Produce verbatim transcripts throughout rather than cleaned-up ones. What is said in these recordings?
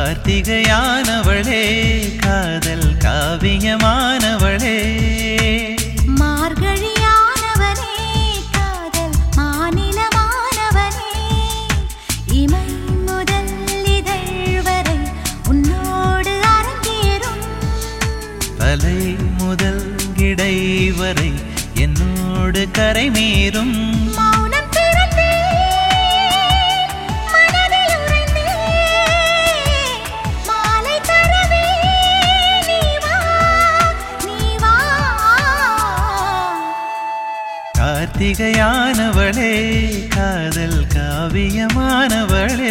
கார்த்திகையானவளே காதல் காவியமானவளே மார்கழியானவனே காதல் மாநிலமானவனே இமை முதல் இதழ் வரை உன்னோடு அரங்கேறும் தலை முதல் இடை வரை என்னோடு கரைமீறும் மௌனம் திறந்தே மனதில் உறைந்தே மாலை தரவே நீ வா நீ வா கார்த்திகையானவளே காதல் காவியமானவளே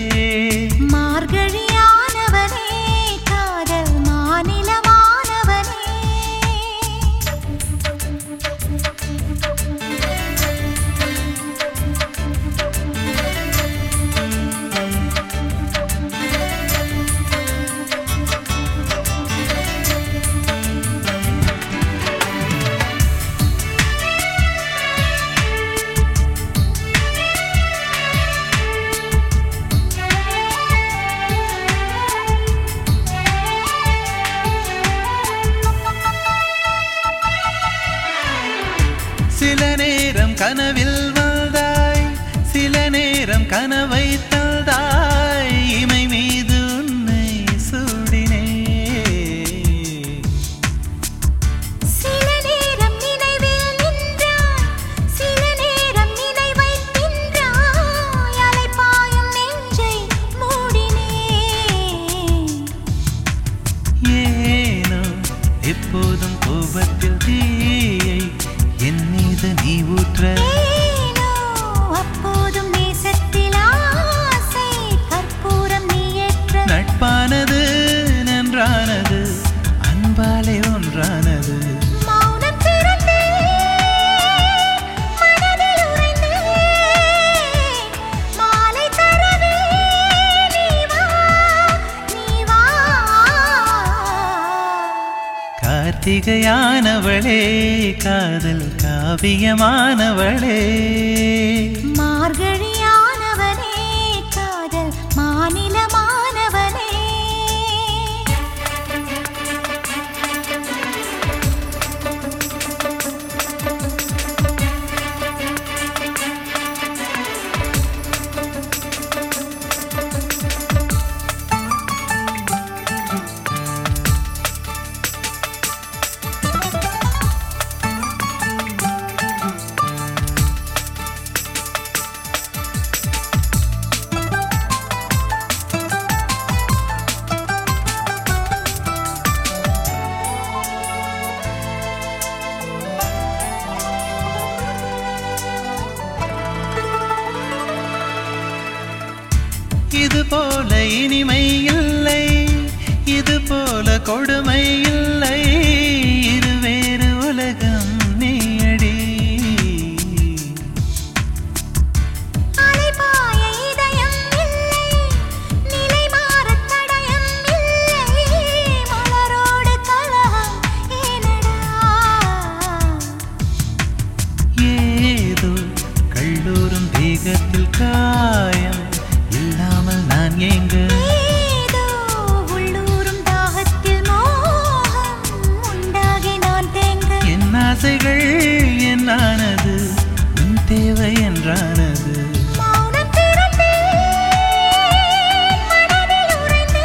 மார்கழியானவனே காதல் மாநிலமானவனே சில நேரம் கனவில் வந்தாய் சில நேரம் கனவை தந்தாய் இமை மீது உன்னை சூடினே சில நேரம் நினைவில் நின்றாய் சில நேரம் நினைவை தின்றாய் அலைபாயும் நெஞ்சை மூடினே ஏனோ எப்போதும் கோபத்தில் தீயை என் மீது நீ ஊற்ற ஏனோ அப்போதும் நேசத்தில் ஆசை கற்பூரம் நீ ஏற்ற நட்பானது நன்றானது அன்பாலே ஒன்றானது மௌனம் திறந்தே மனதில் உறைந்தே மாலை தரவே நீ வா நீ வா கார்த்திகையானவளே காதல் காவியமானவளே மார்கழியானவனே காதல் மாநிலமானவனே இது போல இனிமை இல்லை இது போல கொடுமை இல்லை இருவேறு உலகம் நீயடி அலைபாய இதயம் இல்லை நிலை மாறத் தடயம் இல்லை மலரோடு கலகம் ஏனடா ஏதோ கல்லூரும் தேகத்தில் காயம் இல்லாமல் நான் எங்க ஏதோ உள்ளூரும் தாகத்தில் மோகம் உண்டாகி நான் தேங்க என் ஆசைகள் என்னானது உன் தேவை என்றானது மௌனம் திறந்தே மனதில் உறைந்தே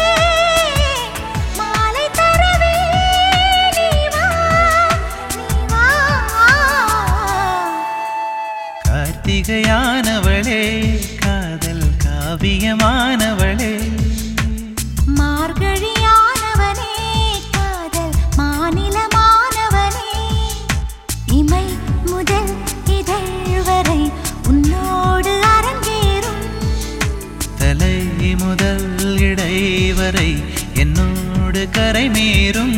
மாலை தரவே நீ வா நீ வா கார்த்திகையானவளே காதல் காவியமானவளே மார்கழியானவனே காதல் மாநிலமானவனே இமை முதல் இதழ் வரை உன்னோடு அரங்கேறும் தலை முதல் இடை வரை என்னோடு கரைமீறும்